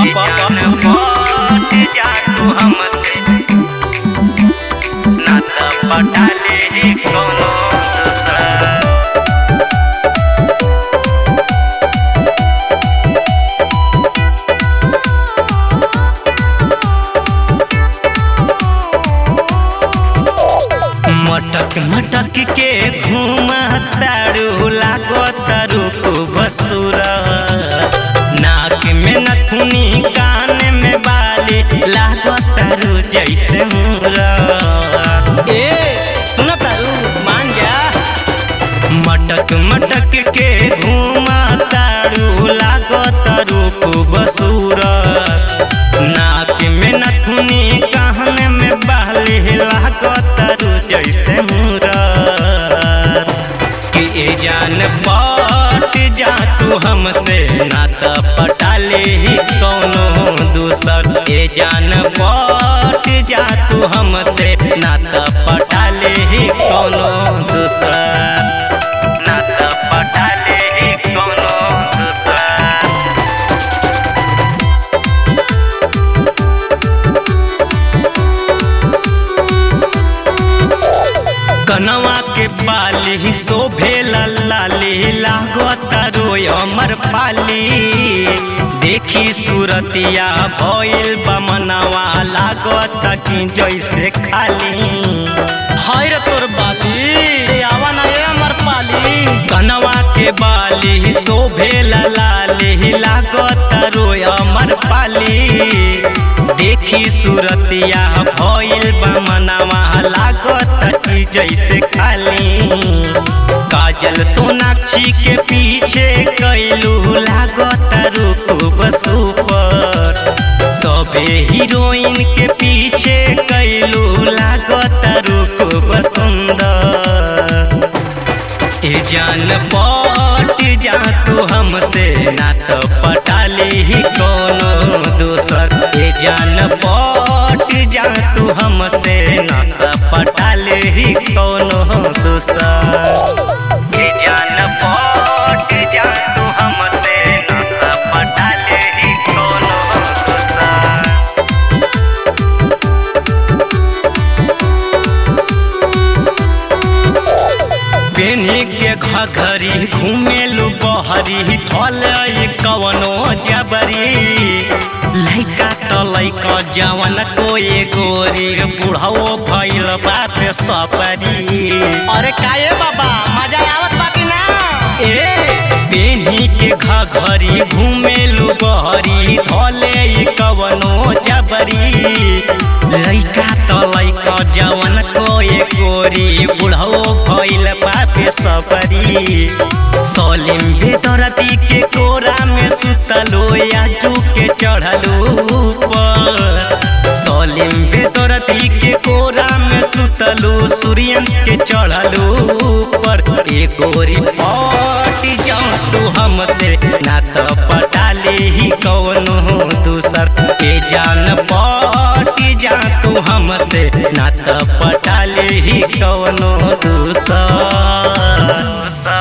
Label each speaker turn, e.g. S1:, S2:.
S1: पट जा तू हमसे ना त पटा ले कोनो दूसरा। मटक मटक के घूमतारू लागतारू खूब सुरा। नाक में नथुनी कान में बाली लागतारू जैसे मुरा। ए सुनतारू मान जा। मटक मटक के घूमतारू लागतारू खूब सुरा। नाक में नथुनी कान में बाली लागतारू जैसे मुरा। कि ए जान पट जा तू हमसे ना त पटा ले कौनो दूसर। ए जान पट जा तू हमसे ना त पटा ले कौनो दूसर। ना त पटा ले कौनो दूसर। कनवा के बाली शोभे लाली लागतारू अमर पाली। देखी सूरतिया भइल बमनवा लागता कि जैसे खाली। हैर तोर बाली आवा ना अमर पाली। कनवा के बाली शोभे लाली लागतारू अमर पाली। देखी सूरतिया भइल बमनवा लागता कि जैसे खाली। काजल सोनाक्षी के पीछे कैलू लागतारू खूब सुपर। सबे हीरोइन के पीछे कैलू लागतारू खूब सुंदर। ए जान पट जा तू हमसे ना त पटा ले कोनो दूसर। ए जान पट जा तू हमसे ना त पटा ले कोनो दूसर। ए जान पट जा तू हमसे ना त पटा ले कोनो दूसर। पेनी के घघरी घूमेलू बहरी धल कवनो जबरी। लैका त लैका जवन को ए गोरी बुढ़ाओ भइल बाप सपरी। अरे काये बाबा मजा आवत बाकी ना। ए पेनी के घघरी घूमेलू बहरी धले कवनो जबरी। लैका त लैका जवन को ए गोरी बुढ़ाओ भइल बाप सबरी। सलीम बेदरती के कोरा में सुतलो आजू के चढ़लू ऊपर। सलीम बेदरती के कोरा में सुतलू सूर्यन के चढ़लू ऊपर। ए गोरी पट जाऊं तू हमसे ना त पटा ले कौनो दूसर। ए जान पट जा तू हमसे ना त पटा ले कौनो दूसर।